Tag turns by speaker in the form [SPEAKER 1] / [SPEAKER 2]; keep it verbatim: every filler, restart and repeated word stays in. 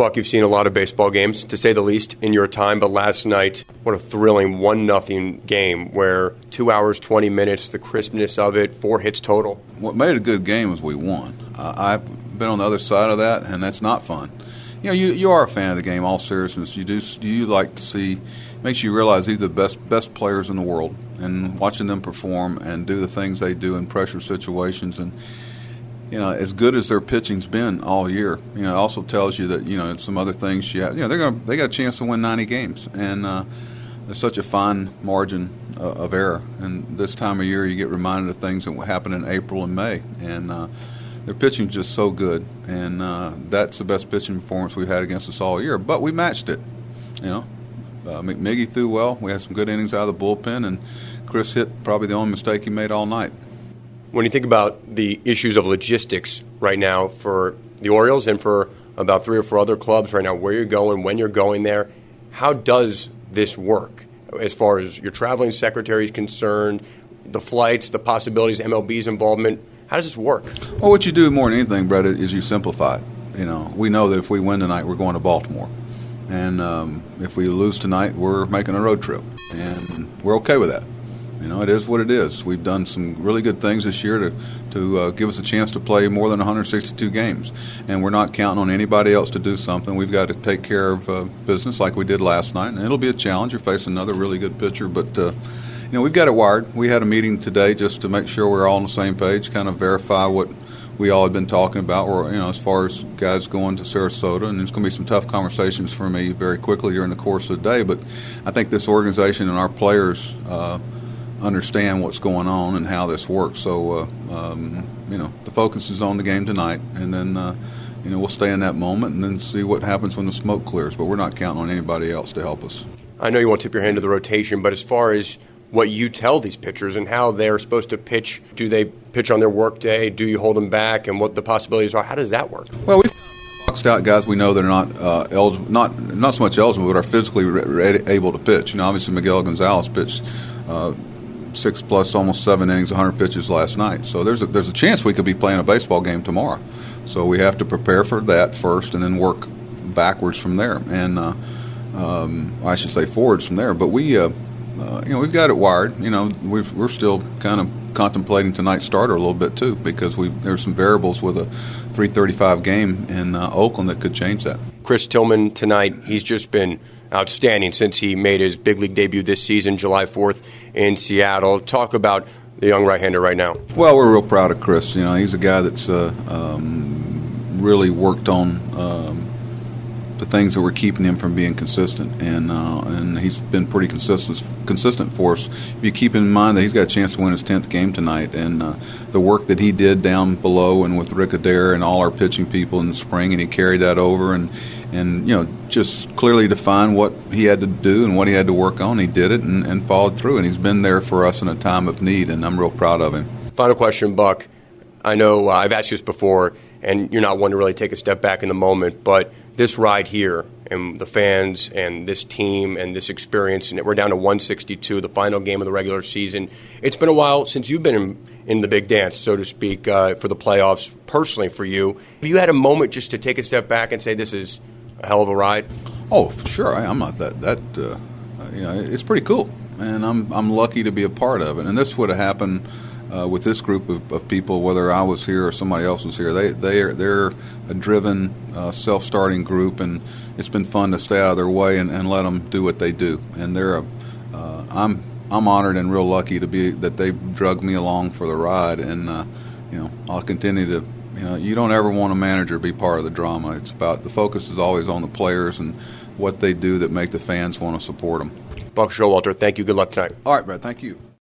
[SPEAKER 1] Buck, you've seen a lot of baseball games, to say the least, in your time, but last night, what a thrilling one nothing game where two hours, twenty minutes, the crispness of it, four hits total.
[SPEAKER 2] What made it a good game was we won. Uh, I've been on the other side of that, and that's not fun. You know, you, you are a fan of the game, all seriousness. You do you like to see, makes you realize these are the best best players in the world, and watching them perform and do the things they do in pressure situations. And, you know, as good as their pitching's been all year, you know, it also tells you that, you know, some other things you have, you know, they're gonna, they got a chance to win ninety games. And uh, there's such a fine margin uh, of error. And this time of year, you get reminded of things that will happen in April and May. And, uh, their pitching's just so good, and uh, that's the best pitching performance we've had against us all year. But we matched it, you know. Uh, McMiggy threw well. We had some good innings out of the bullpen, and Chris hit probably the only mistake he made all night.
[SPEAKER 1] When you think about the issues of logistics right now for the Orioles and for about three or four other clubs right now, where you're going, when you're going there, how does this work as far as your traveling secretary is concerned, the flights, the possibilities, M L B's involvement? How does this work?
[SPEAKER 2] Well, what you do more than anything, Brett, is you simplify it. You know, we know that if we win tonight, we're going to Baltimore. And um, if we lose tonight, we're making a road trip. And we're okay with that. You know, it is what it is. We've done some really good things this year to, to uh, give us a chance to play more than one hundred sixty-two games. And we're not counting on anybody else to do something. We've got to take care of uh, business like we did last night. And it'll be a challenge. You're facing another really good pitcher, but uh, you know, we've got it wired. We had a meeting today just to make sure we're all on the same page, kind of verify what we all had been talking about, or, you know, as far as guys going to Sarasota. And there's going to be some tough conversations for me very quickly during the course of the day. But I think this organization and our players uh, understand what's going on and how this works. So, uh, um, you know, the focus is on the game tonight, and then, uh, you know, we'll stay in that moment and then see what happens when the smoke clears. But we're not counting on anybody else to help us.
[SPEAKER 1] I know you won't tip your hand to the rotation, but as far as what you tell these pitchers and how they're supposed to pitch, do they pitch on their work day? Do you hold them back, and what the possibilities are? How does that work?
[SPEAKER 2] Well, we've boxed out guys we know that are not uh, eligible, not not so much eligible, but are physically re- re- able to pitch. You know, obviously Miguel Gonzalez pitched uh, six plus, almost seven innings, one hundred pitches last night. So there's a, there's a chance we could be playing a baseball game tomorrow. So we have to prepare for that first, and then work backwards from there, and uh, um, I should say forwards from there. But we. Uh, Uh, you know, we've got it wired. You know, we've, we're still kind of contemplating tonight's starter a little bit too, because we there's some variables with a three thirty-five game in uh, Oakland that could change that.
[SPEAKER 1] Chris Tillman tonight, he's just been outstanding since he made his big league debut this season, July fourth in Seattle. Talk about the young right-hander right now.
[SPEAKER 2] Well, we're real proud of Chris. You know, he's a guy that's uh, um, really worked on um, the things that were keeping him from being consistent, and uh, and he's been pretty consistent consistent for us. If you keep in mind that he's got a chance to win his tenth game tonight, and uh, the work that he did down below and with Rick Adair and all our pitching people in the spring, and he carried that over, and and you know, just clearly defined what he had to do and what he had to work on. He did it and, and followed through, and he's been there for us in a time of need, and I'm real proud of him.
[SPEAKER 1] Final question, Buck. I know uh, I've asked you this before, and you're not one to really take a step back in the moment, but this ride here and the fans and this team and this experience, and we're down to one sixty-two, the final game of the regular season. It's been a while since you've been in, in the big dance, so to speak, uh, for the playoffs, personally for you. Have you had a moment just to take a step back and say this is a hell of a ride?
[SPEAKER 2] Oh, for sure. I, I'm not that, that uh, you know, it's pretty cool, and I'm I'm lucky to be a part of it. And this would have happened Uh, with this group of, of people, whether I was here or somebody else was here. They they are they're a driven, uh, self-starting group, and it's been fun to stay out of their way and, and let them do what they do. And they're a, uh, I'm I'm honored and real lucky to be that they drug me along for the ride. And uh, you know, I'll continue to. You know, you don't ever want a manager to be part of the drama. It's about the focus is always on the players and what they do that make the fans want to support them.
[SPEAKER 1] Buck Showalter, thank you. Good luck tonight.
[SPEAKER 2] All right, Brett. Thank you.